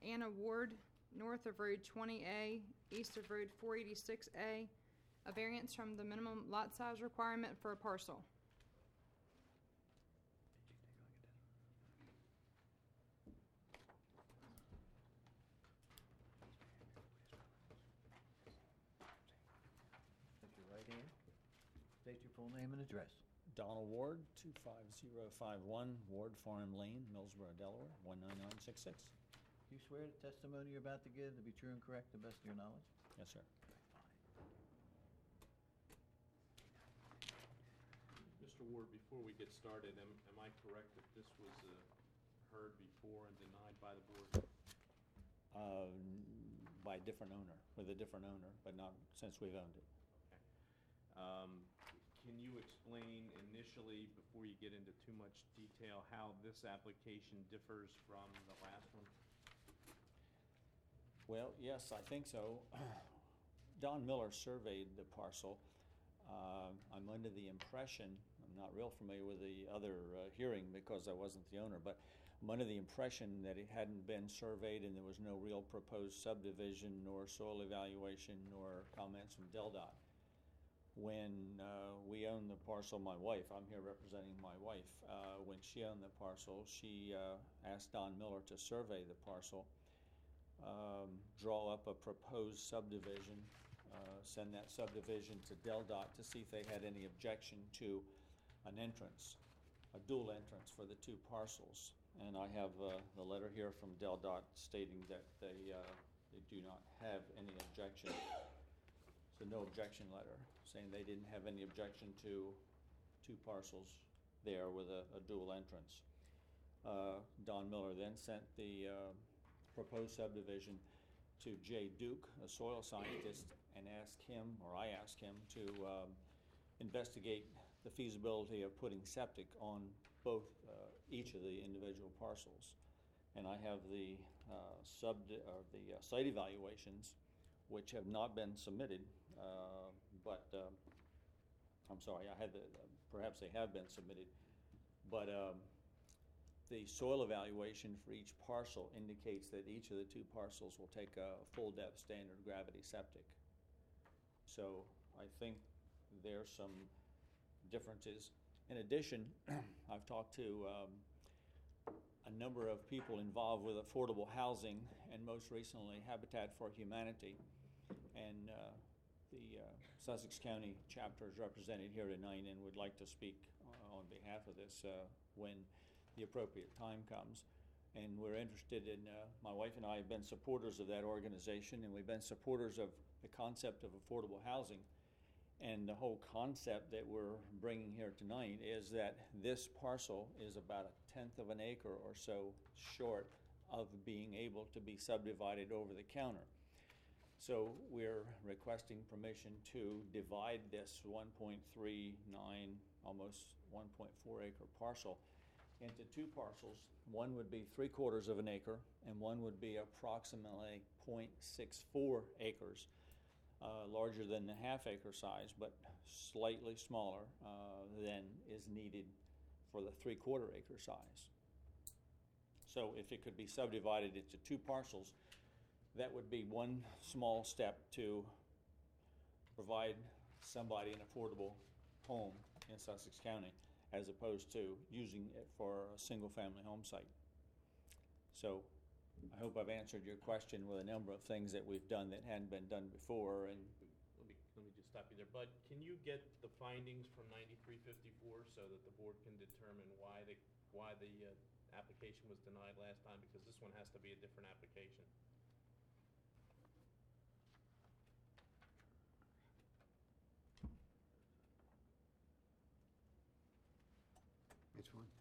Anna Ward, north of Road 20A, east of Road 486A, a variance from the minimum lot size requirement for a parcel. Raise your right hand. State your full name and address. Donald Ward, 25051 Ward Farm Lane, Millsboro, Delaware, 19966. Do you swear the testimony you're about to give to be true and correct to the best of your knowledge? Yes, sir. Mr. Ward, before we get started, am I correct that this was heard before and denied by the board? By a different owner, with a different owner, but not since we've owned it. Okay. Can you explain initially, before you get into too much detail, how this application differs from the last one? Well, yes, I think so. Don Miller surveyed the parcel. I'm under the impression, I'm not real familiar with the other hearing because I wasn't the owner, but I'm under the impression that it hadn't been surveyed and there was no real proposed subdivision nor soil evaluation nor comments from DelDOT. When we owned the parcel, my wife, I'm here representing my wife, when she owned the parcel, she asked Don Miller to survey the parcel, draw up a proposed subdivision, send that subdivision to DelDOT to see if they had any objection to an entrance, a dual entrance for the two parcels. And I have the letter here from DelDOT stating that they do not have any objection. It's a no objection letter saying they didn't have any objection to two parcels there with a dual entrance. Don Miller then sent the proposed subdivision to Jay Duke, a soil scientist, and asked him, or I asked him, to investigate the feasibility of putting septic on both each of the individual parcels. And I have the site evaluations, which have not been submitted, but I'm sorry, I had perhaps they have been submitted, but the soil evaluation for each parcel indicates that each of the two parcels will take a full depth standard gravity septic. So I think there's some differences. In addition, I've talked to a number of people involved with affordable housing, and most recently Habitat for Humanity, and the Sussex County chapter is represented here tonight and would like to speak on behalf of this when the appropriate time comes. And we're interested in, my wife and I have been supporters of that organization, and we've been supporters of the concept of affordable housing. And the whole concept that we're bringing here tonight is that this parcel is about 1/10 of an acre or so short of being able to be subdivided over the counter. So we're requesting permission to divide this 1.39, almost 1.4 acre parcel into two parcels. One would be 3/4 of an acre, and one would be approximately 0.64 acres, larger than the half-acre size, but slightly smaller than is needed for the 3/4 acre size. So if it could be subdivided into two parcels, that would be one small step to provide somebody an affordable home in Sussex County, as opposed to using it for a single-family home site. So I hope I've answered your question with a number of things that we've done that hadn't been done before. And Let me just stop you there. Bud, can you get the findings from 9354 so that the board can determine why the application was denied last time? Because this one has to be a different application. Which one?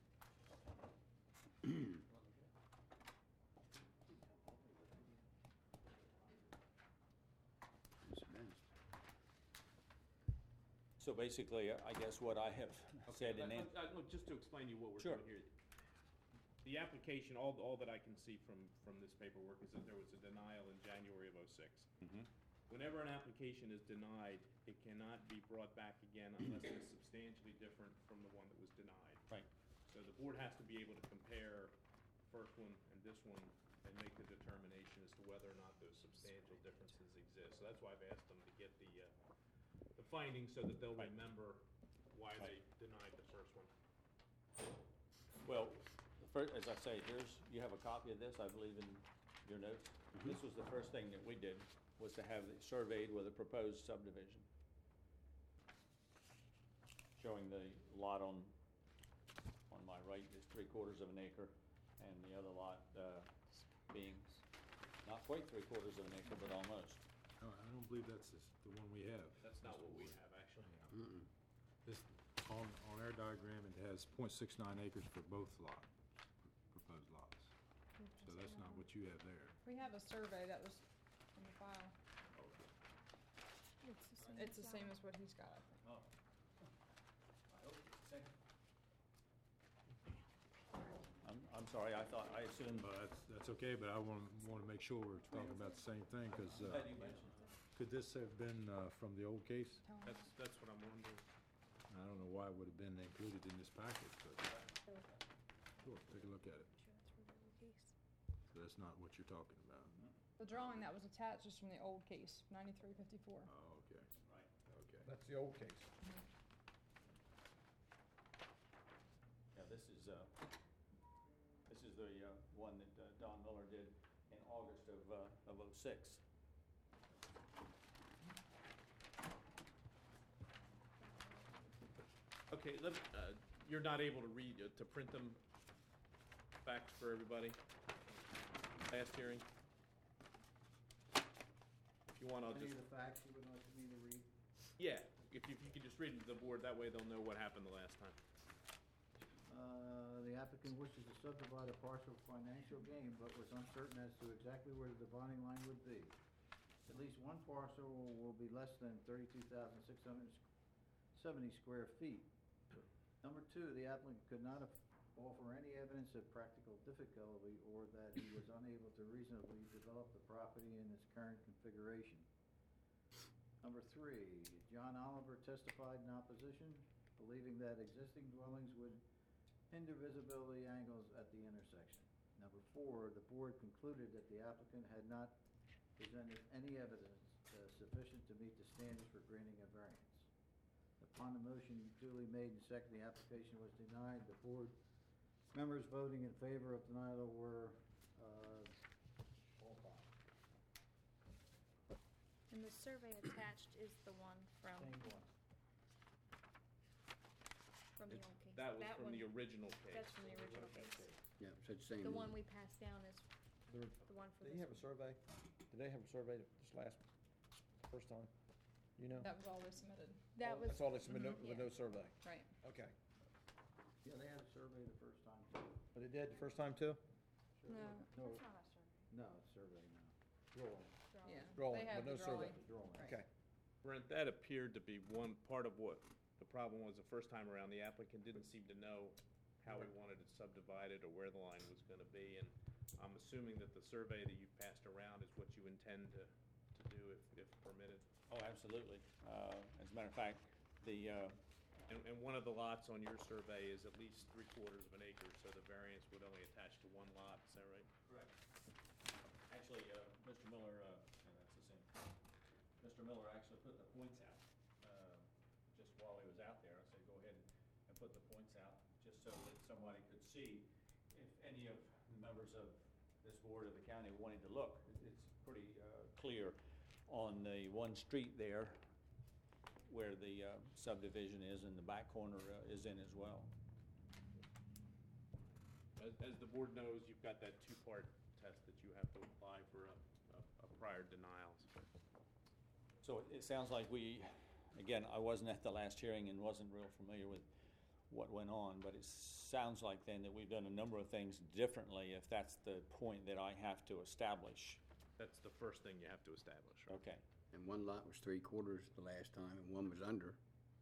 so basically, I guess what I have said in Look, just to explain to you what we're Sure. doing here. The application, all that I can see from this paperwork is that there was a denial in January of '06. Mm-hmm. Whenever an application is denied, it cannot be brought back again unless it's substantially different from the one that was denied. Right. So the board has to be able to compare the first one and this one and make the determination. that's why I've asked them to get the findings so that they'll Right. remember why Right. they denied the first one. Well, first, as I say, you have a copy of this, I believe, in your notes. This was the first thing that we did, was to have it surveyed with a proposed subdivision. Showing the lot on my right is 3/4 of an acre, and the other lot, being not quite 3/4 of an acre, but almost. No, I don't believe that's the one we have. That's not what we have, actually. Mm-mm. This, on our diagram, it has .69 acres for both proposed lots. So that's not what you have there. We have a survey that was in the file. It's the same as what he's got, I think. Oh. I hope it's the same. I'm sorry, I assumed. That's okay, but I want to make sure we're talking about the same thing, because Glad you mentioned it. could this have been from the old case? Tell him. That's what I'm wondering. I don't know why it would have been included in this package, but sure, take a look at it. So that's not what you're talking about. The drawing that was attached is from the old case, 9354. Oh, okay, Right. okay. That's the old case. Yeah, this is the one that Don Miller did in August of '06. Okay, you're not able to read, to print them facts for everybody? Last hearing? If you want, I'll Any just, of the facts you would like me to read? yeah, if you could just read them to the board, that way they'll know what happened the last time. The applicant wishes to subdivide a parcel for financial gain, but was uncertain as to exactly where the dividing line would be. At least one parcel will be less than 32,670 square feet. Number two, the applicant could not offer any evidence of practical difficulty or that he was unable to reasonably develop the property in its current configuration. Number three, John Oliver testified in opposition, believing that existing dwellings would hinder visibility angles at the intersection. Number four, the board concluded that the applicant had not presented any evidence sufficient to meet the standards for granting a variance. Upon the motion duly made and seconded, the application was denied. The board members voting in favor of denial were all five. And the survey attached is the one from Same one. the old case. That was from one- the original case. That's from the original case. Yeah, so it's the same. The one we passed down is There- the one for Did this he have a one. survey? Did they have a survey this first time? You know? That was all they submitted, That was, That's all they submitted, Mhm. with no survey? right. Okay. Yeah, they had a survey the first time too. But they did the first time too? no, No, that's not a survey. no, it's survey now. Drawing. Yeah, Drawing, they have but the no survey. drawing. Drawing. Right. Okay. Brent, that appeared to be one part of what the problem was the first time around. The applicant didn't seem to know how he wanted it subdivided or where the line was gonna be, and I'm assuming that the survey that you passed around is what you intend to do if permitted. Oh, absolutely. As a matter of fact, And one of the lots on your survey is at least 3/4 of an acre, so the variance would only attach to one lot, is that right? correct. Actually, Mr. Miller, yeah, that's the same. Mr. Miller actually put the points out, just while he was out there. I said, go ahead and put the points out, just so that somebody could see if any of the members of this board of the county wanted to look. It's pretty clear on the one street there where the subdivision is, and the back corner is in as well. As the board knows, you've got that two-part test that you have to apply for a prior denial. So it sounds like again, I wasn't at the last hearing and wasn't real familiar with what went on, but it sounds like then that we've done a number of things differently, if that's the point that I have to establish. That's the first thing you have to establish, right? Okay. And one lot was 3/4 the last time, and one was under.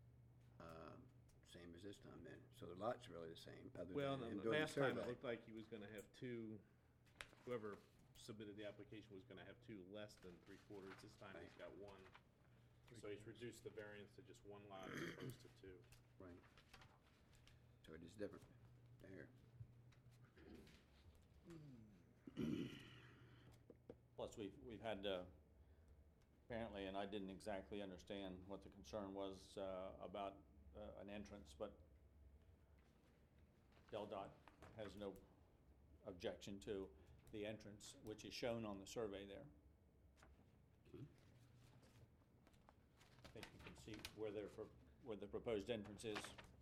Same as this time then. So the lot's really the same, other Well, than no, him the doing the last time survey. it looked like he was gonna have two, whoever submitted the application was gonna have two less than 3/4. This time he's got one. So he's reduced the variance to just one lot as opposed to two. Right. So it is different there. Plus, we've had apparently, and I didn't exactly understand what the concern was about an entrance, but DelDOT has no objection to the entrance, which is shown on the survey there. I think you can see where where the proposed entrance is.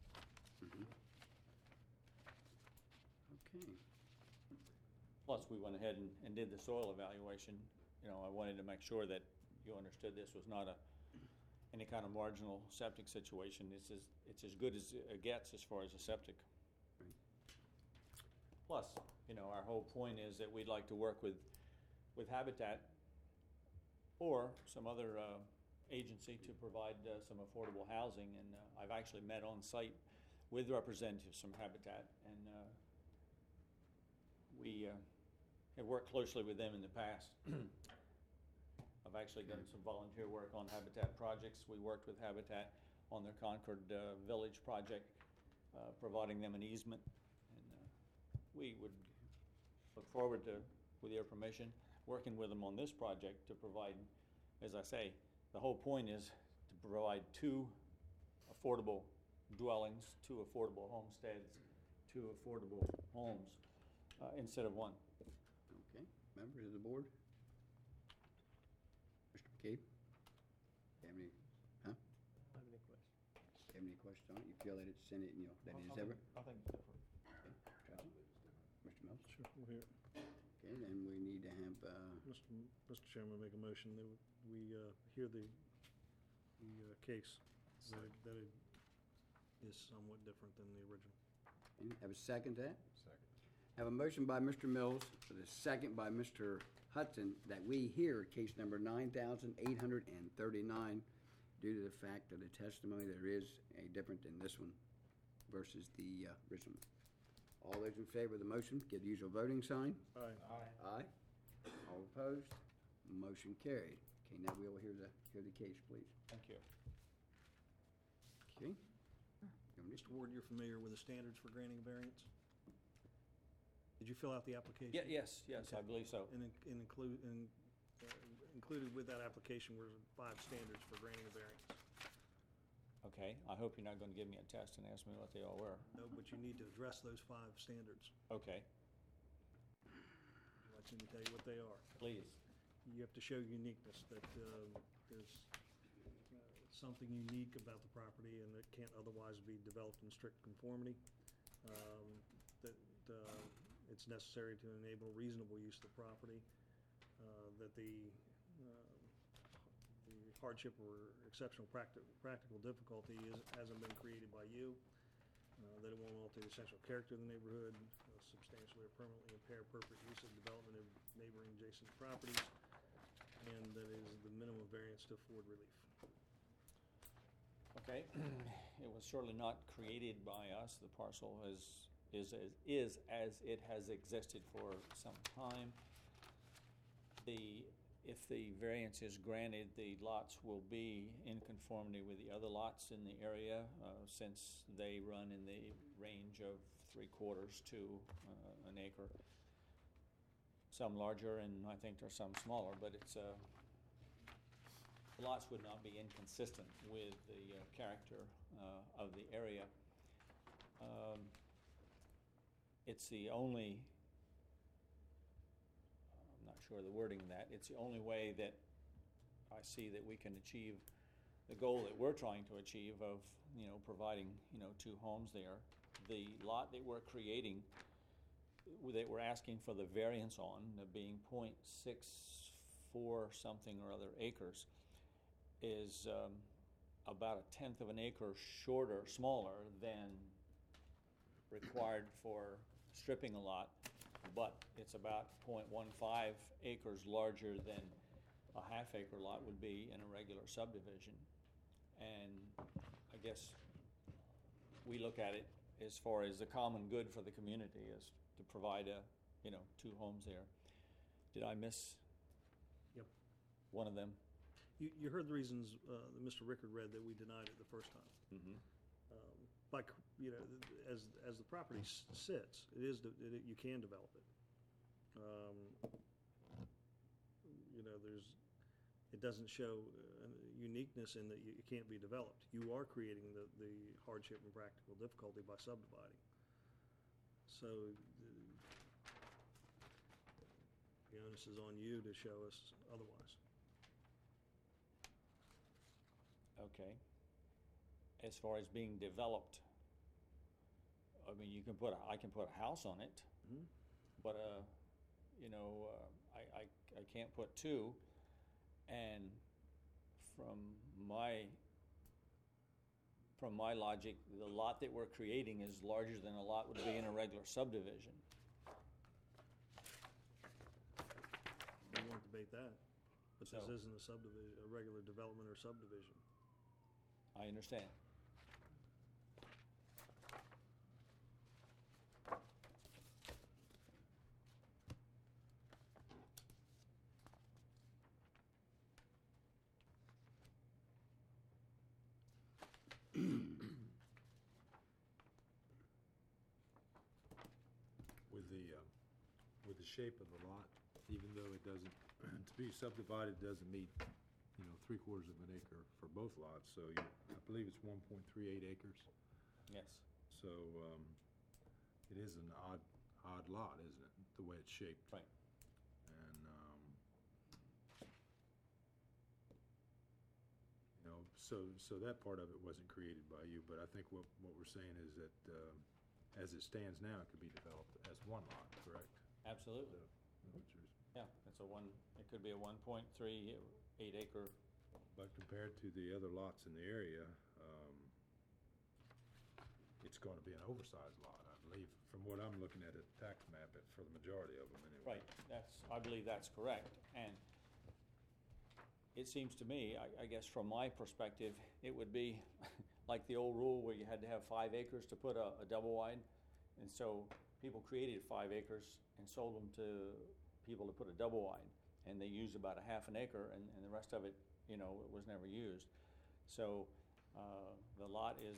Okay. Plus, we went ahead and did the soil evaluation. You know, I wanted to make sure that you understood this was not any kind of marginal septic situation. It's as good as it gets as far as a septic. Right. Plus, you know, our whole point is that we'd like to work with Habitat or some other agency to provide some affordable housing. And I've actually met on site with representatives from Habitat, and we have worked closely with them in the past. I've actually done some volunteer work on Habitat projects. We worked with Habitat on their Concord Village project, providing them an easement. And we would look forward to, with your permission, working with them on this project to provide, as I say, the whole point is to provide 2 affordable dwellings, 2 affordable homesteads, 2 affordable homes, instead of 1. Okay, members of the board? Mr. McCabe? You have any, huh? I have any questions? You have any questions on it? You feel that it's in it, you know, that it is ever? I think it's different. Travis? Mr. Mills? Sure, we're here. Okay, then we need to have, Mr. Chairman, make a motion that we hear the case, that it is somewhat different than the original. have a second to that? Second. Have a motion by Mr. Mills, with a second by Mr. Hudson, that we hear case number 9,839 due to the fact of the testimony, there is a different in this one versus the original. All those in favor of the motion, give the usual voting sign. Aye. Aye. All opposed? Motion carried. Okay, now we will hear the case, please. Thank you. Okay. Mr. Ward, you're familiar with the standards for granting a variance? Did you fill out the application? Yes, I believe so. And included with that application were 5 standards for granting a variance. Okay, I hope you're not going to give me a test and ask me what they all were. No, but you need to address those 5 standards. Okay, I'd like me to tell you what they are. please. You have to show uniqueness, that there's something unique about the property and that can't otherwise be developed in strict conformity. That it's necessary to enable reasonable use of the property. That the hardship or exceptional practical difficulty hasn't been created by you. That it won't alter the essential character of the neighborhood, substantially or permanently impair appropriate use of development of neighboring adjacent properties, and that is the minimum variance to afford relief. Okay, it was surely not created by us. The parcel is as it has existed for some time. If the variance is granted, the lots will be in conformity with the other lots in the area, since they run in the range of 3/4 to an acre. Some larger, and I think there's some smaller, but it's the lots would not be inconsistent with the character of the area. It's the only, I'm not sure of the wording of that, it's the only way that I see that we can achieve the goal that we're trying to achieve of, providing, 2 homes there. The lot that we're creating, that we're asking for the variance on, being 0.64 something or other acres, is about 1/10 of an acre smaller than required for stripping a lot, but it's about 0.15 acres larger than a half-acre lot would be in a regular subdivision. And I guess we look at it as far as the common good for the community is to provide 2 homes there. Did I miss? Yep. One of them? You heard the reasons that Mr. Rickard read that we denied it the first time. Mm-hmm. As the property sits, you can develop it. it doesn't show uniqueness in that it can't be developed. You are creating the hardship and practical difficulty by subdividing. So the onus is on you to show us otherwise. Okay. As far as being developed, I mean, I can put a house on it, but, you know, I can't put two. And from my logic, the lot that we're creating is larger than a lot would be in a regular subdivision. We won't debate that, but So- this isn't a subdivision, a regular development or subdivision. I understand. With the shape of the lot, even though it doesn't, to be subdivided doesn't meet, 3/4 of an acre for both lots, so I believe it's 1.38 acres. Yes. So, it is an odd lot, isn't it, the way it's shaped? Right. And, so that part of it wasn't created by you, but I think what we're saying is that, as it stands now, it could be developed as one lot, correct? Absolutely. Yeah, it could be a 1.38 acre. But compared to the other lots in the area, it's going to be an oversized lot, I believe, from what I'm looking at the tax map, for the majority of them anyway. Right, I believe that's correct. And it seems to me, I guess from my perspective, it would be like the old rule where you had to have 5 acres to put a double wide. And so people created 5 acres and sold them to people to put a double wide. And they used about a half an acre, and the rest of it, it was never used. So the lot is,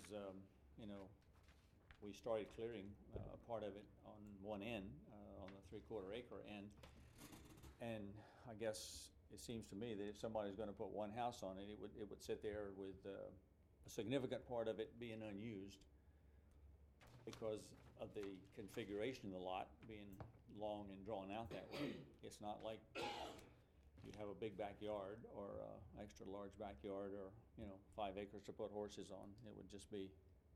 we started clearing a part of it on one end, on the 3/4 acre end. And I guess it seems to me that if somebody's going to put one house on it, it would sit there with a significant part of it being unused because of the configuration of the lot being long and drawn out that way. It's not like you have a big backyard or an extra large backyard or 5 acres to put horses on. It would just be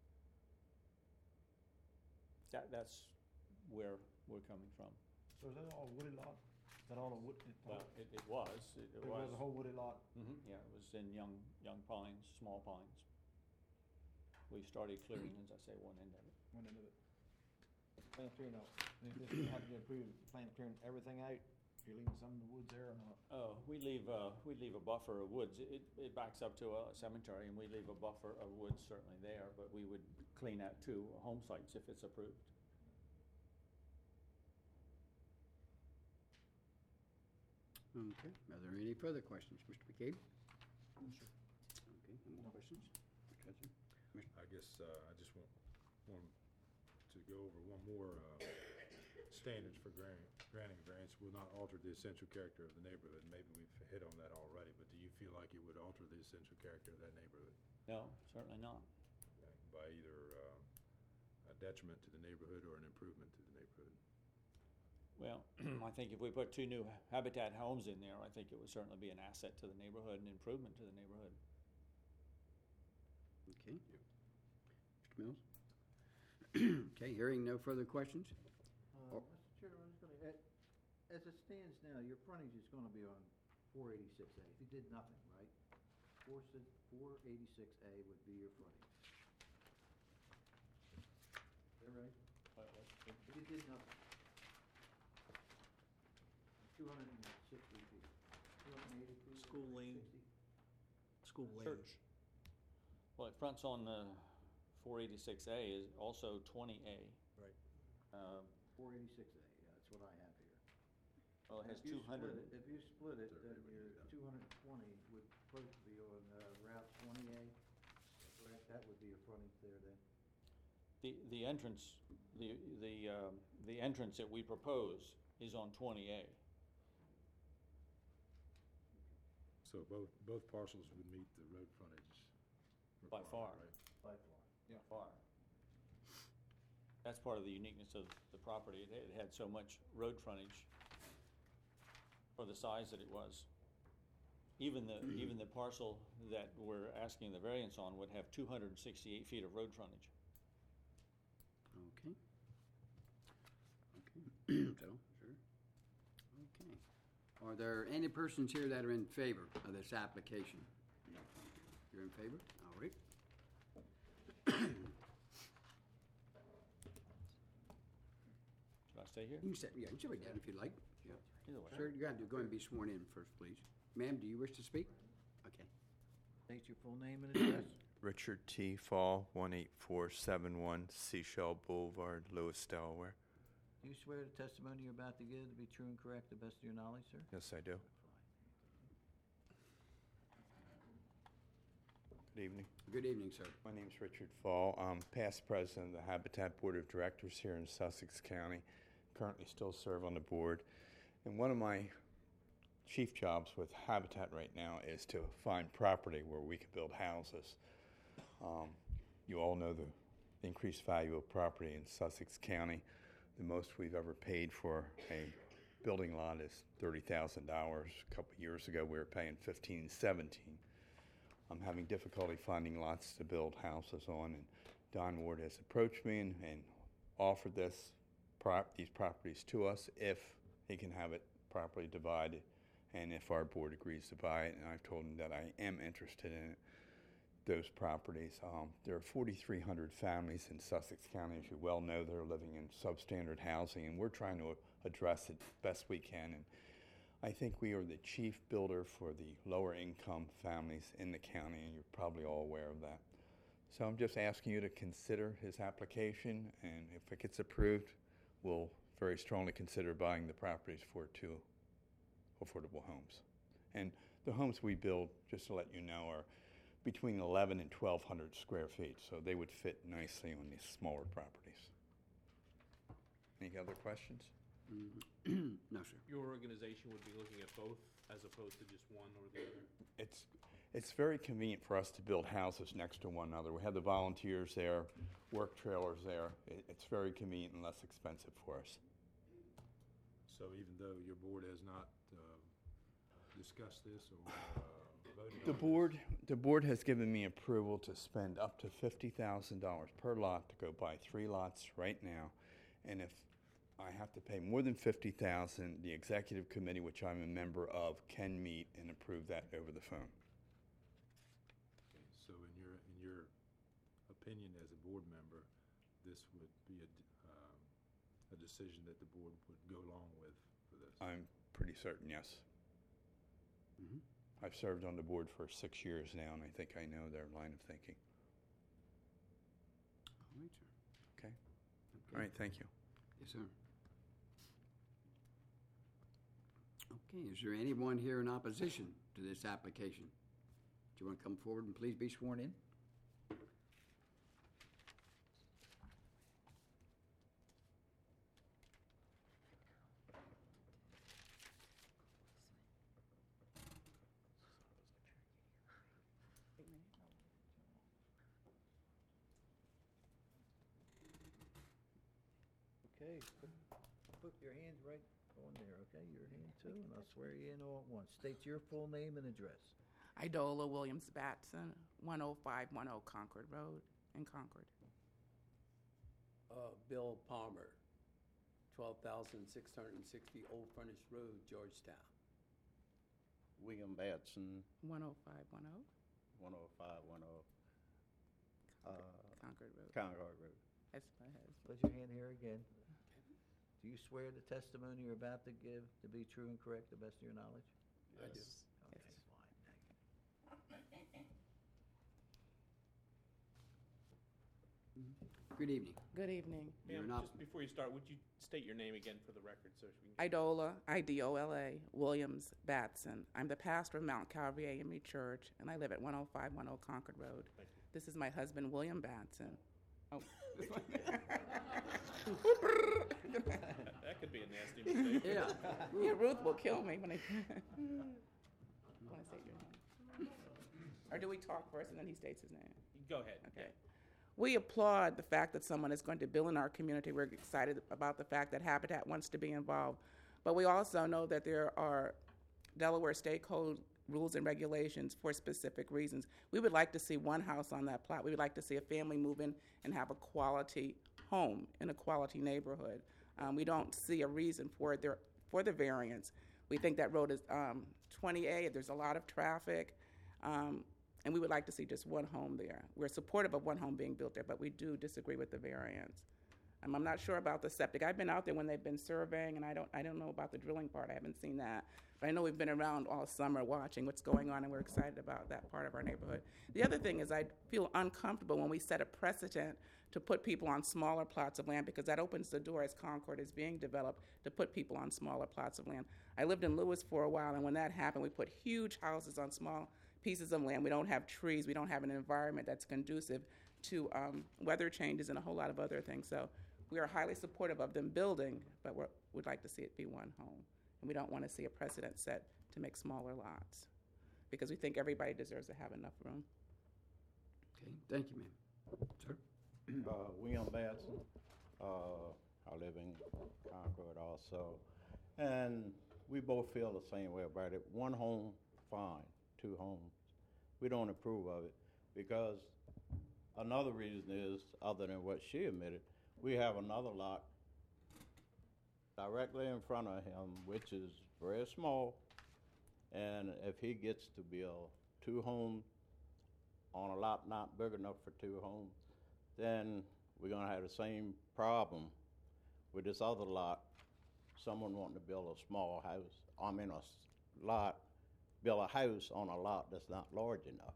that's where we're coming from. So is that all wooded lot? Is that all a wood? Well, it was. It was. was a whole wooded lot? Yeah, it was in young pines, small pines. We started clearing, as I say, one end of it. One end of it. Plan of clearing out, if this had to be approved, plan of clearing everything out, you're leaving some in the woods there or not? We leave a buffer of woods. It backs up to a cemetery, and we leave a buffer of woods certainly there, but we would clean out 2 home sites if it's approved. Okay, are there any further questions, Mr. McCabe? Okay, any more questions? Mr. Hudson? I guess I just want to go over one more standards for granting variance will not alter the essential character of the neighborhood. Maybe we've hit on that already, but do you feel like it would alter the essential character of that neighborhood? No, certainly not. By either a detriment to the neighborhood or an improvement to the neighborhood? Well, I think if we put 2 new Habitat homes in there, I think it would certainly be an asset to the neighborhood and improvement to the neighborhood. Okay. Mr. Mills? Okay, hearing no further questions? Mr. Chairman, I was gonna, as it stands now, your frontage is gonna be on 486A, if you did nothing, right? 486A would be your frontage. Is that right? If you did nothing. 260 feet, 280 feet. School lane. 60. School lane. Church. Well, it fronts on 486A is also 20A. Right. 486A, yeah, that's what I have here. Well, it has If you 200. If you split it, then your 220 would supposed to be on Route 20A, correct? That would be your frontage there then? The entrance, the entrance that we propose is on 20A. So both parcels would meet the road frontage By far. requirement, right? By far. Far. That's part of the uniqueness of the property. It had so much road frontage for the size that it was. Even the parcel that we're asking the variance on would have 268 feet of road frontage. Okay. Okay, so, sure. Okay. Are there any persons here that are in favor of this application? You're in favor? All right. Should I stay here? You can sit, yeah, you can sit right down if you'd like. Yeah. Either way. Sir, you got to go ahead and be sworn in first, please. Ma'am, do you wish to speak? Okay. State your full name and address. Richard T. Fall, 18471 Seashell Boulevard, Lewis, Delaware. Do you swear the testimony you're about to give to be true and correct to the best of your knowledge, sir? Yes, I do. Good evening. Good evening, sir. My name's Richard Fall. I'm past president of the Habitat Board of Directors here in Sussex County. Currently still serve on the board. And one of my chief jobs with Habitat right now is to find property where we can build houses. You all know the increased value of property in Sussex County. The most we've ever paid for a building lot is $30,000. A couple of years ago, we were paying $15,000, $17,000. I'm having difficulty finding lots to build houses on, and Don Ward has approached me and offered these properties to us if he can have it properly divided and if our board agrees to buy it. And I've told him that I am interested in those properties. There are 4,300 families in Sussex County, as you well know, that are living in substandard housing, and we're trying to address it best we can. And I think we are the chief builder for the lower income families in the county, and you're probably all aware of that. So I'm just asking you to consider his application, and if it gets approved, we'll very strongly consider buying the properties for 2 affordable homes. And the homes we build, just to let you know, are between 11 and 1,200 square feet, so they would fit nicely on these smaller properties. Any other questions? No, sir. Your organization would be looking at both as opposed to just one or the other? It's very convenient for us to build houses next to one another. We have the volunteers there, work trailers there. It's very convenient and less expensive for us. So even though your board has not discussed this or voted on The board has given me approval to spend up to $50,000 per lot to go buy 3 lots right now. And if I have to pay more than $50,000, the executive committee, which I'm a member of, can meet and approve that over the phone. So in your opinion as a board member, this would be a decision that the board would go along with for this? I'm pretty certain, yes. Mhm. I've served on the board for 6 years now, and I think I know their line of thinking. All right, sir. Okay? All right, thank you. Yes, sir. Okay, is there anyone here in opposition to this application? Do you want to come forward and please be sworn in? Okay, put your hands right on there, okay? Your hand too, and I'll swear you in all at once. State your full name and address. Idola Williams Batson, 10510 Concord Road in Concord. Bill Palmer, 12,660 Old Furnace Road, Georgetown. William Batson, 10510 10510 Concord Road. Concord Road. That's my husband. Put your hand here again. Do you swear the testimony you're about to give to be true and correct to the best of your knowledge? I do. Okay, fine, thank you. Good evening. Good evening. You're Ma'am, not- just before you start, would you state your name again for the record so we can... Idola, Idola, Williams Batson. I'm the pastor of Mount Calvary AME Church, and I live at 10510 Concord Road. Thank you. This is my husband, William Batson. Oh, this one. That could be a nasty mistake. Yeah. Yeah, Ruth will kill me when I say your name. Or do we talk first and then he states his name? Go ahead. Okay. We applaud the fact that someone is going to build in our community. We're excited about the fact that Habitat wants to be involved. But we also know that there are Delaware State Code rules and regulations for specific reasons. We would like to see one house on that plot. We would like to see a family move in and have a quality home in a quality neighborhood. We don't see a reason for the variance. We think that road is 20A. There's a lot of traffic. And we would like to see just one home there. We're supportive of one home being built there, but we do disagree with the variance. I'm not sure about the septic. I've been out there when they've been surveying, and I don't know about the drilling part. I haven't seen that. But I know we've been around all summer watching what's going on, and we're excited about that part of our neighborhood. The other thing is I feel uncomfortable when we set a precedent to put people on smaller plots of land, because that opens the door as Concord is being developed to put people on smaller plots of land. I lived in Lewis for a while, and when that happened, we put huge houses on small pieces of land. We don't have trees. We don't have an environment that's conducive to weather changes and a whole lot of other things. So we are highly supportive of them building, but we'd like to see it be one home. And we don't want to see a precedent set to make smaller lots, because we think everybody deserves to have enough room. Okay, thank you, ma'am. Sir? William Batson. I live in Concord also. And we both feel the same way about it. One home, fine. 2 homes. We don't approve of it, because another reason is, other than what she admitted, we have another lot directly in front of him, which is very small, and if he gets to build 2 homes on a lot not big enough for 2 homes, then we're going to have the same problem with this other lot. Someone wanting to build a small house, build a house on a lot that's not large enough.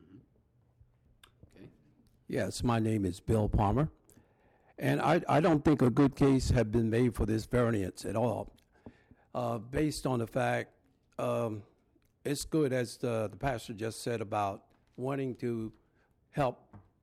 Mm-hmm. Okay. Yes, my name is Bill Palmer, and I don't think a good case had been made for this variance at all, based on the fact it's good, as the pastor just said, about wanting to help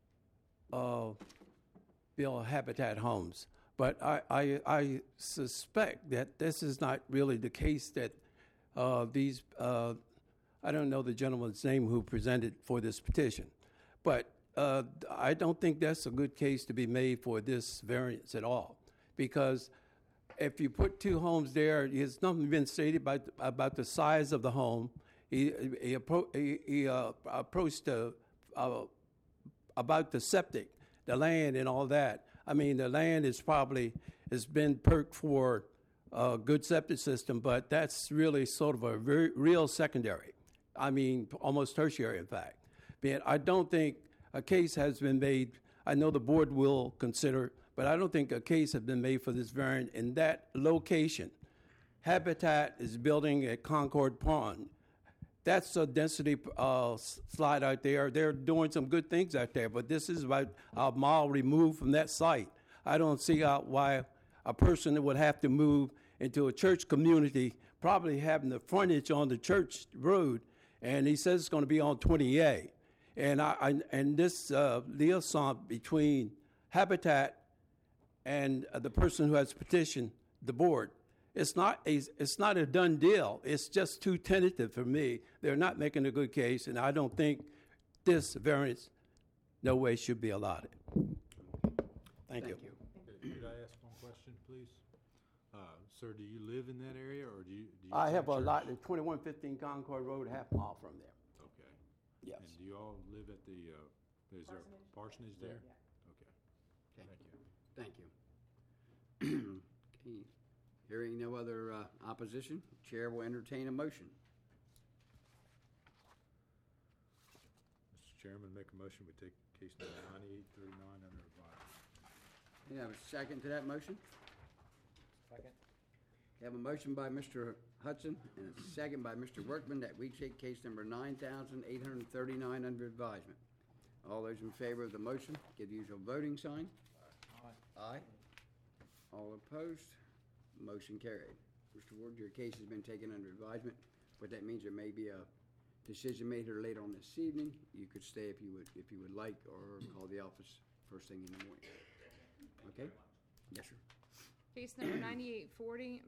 build Habitat homes. But I suspect that this is not really the case, that these I don't know the gentleman's name who presented for this petition, but I don't think that's a good case to be made for this variance at all, because if you put 2 homes there, there's nothing been stated about the size of the home. He approached about the septic, the land, and all that. I mean, the land has been perked for a good septic system, but that's really sort of a very real secondary. I mean, almost tertiary, in fact. But I don't think a case has been made. I know the board will consider, but I don't think a case has been made for this variant in that location. Habitat is building at Concord Pond. That's a density slide out there. They're doing some good things out there, but this is about a mile removed from that site. I don't see why a person would have to move into a church community, probably having the frontage on the church road, and he says it's going to be on 20A. And this liaison between Habitat and the person who has petitioned the board, it's not a done deal. It's just too tentative for me. They're not making a good case, and I don't think this variance, no way, should be allotted. Thank you. Could I ask one question, please? Sir, do you live in that area, or do you I have a church? lot at 2115 Concord Road, half mile from there. Okay. Yes. And do you all live at the, is there a parsonage there? Yeah. Okay. Okay. Thank you. Thank you. Okay. Hearing no other opposition, Chair will entertain a motion. Mr. Chairman, make a motion, we take case number 9839 under advisement. You have a second to that motion? Second. You have a motion by Mr. Hudson and a second by Mr. Workman that we take case number 9839 under advisement. All those in favor of the motion, give the usual voting sign. Aye. Aye. All opposed? Motion carried. Mr. Ward, your case has been taken under advisement. What that means, there may be a decision made here later on this evening. You could stay if you would like, or call the office first thing in the morning. Okay? Yes, sir. Case number 9840,